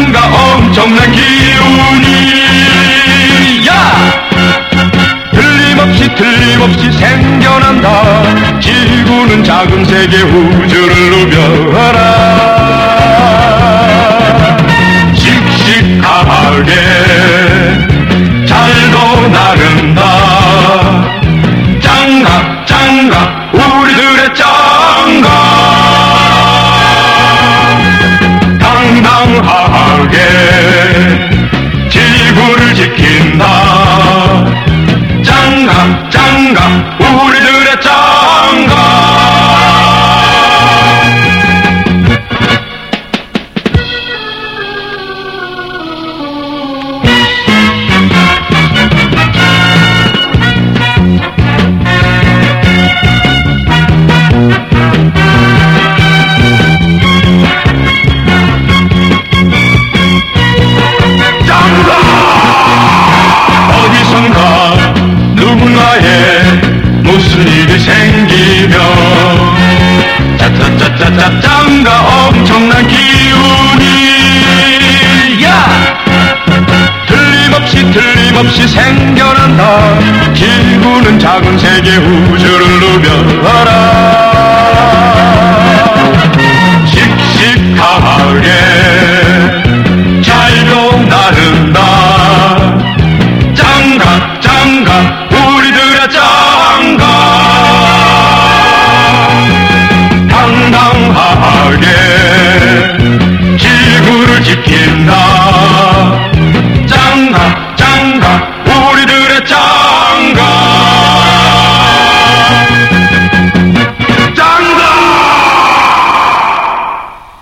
짱가 엄청난 기운이 틀림없이 생겨난다. 지구는 작은 세계 우주를 누벼라. 씩씩하게 잘도 나른다. 짱가 우리들의 짱가 당당하게 지구를 지킨다. 짱가 우리들의 짱가 무슨 일이 생기면 짜짜짜짜짜 짱가 엄청난 기운이 틀림없이 생겨난다. 지구는 작은 세계 우주를 누벼라. 씩씩하게 잘도 나른다. 짱가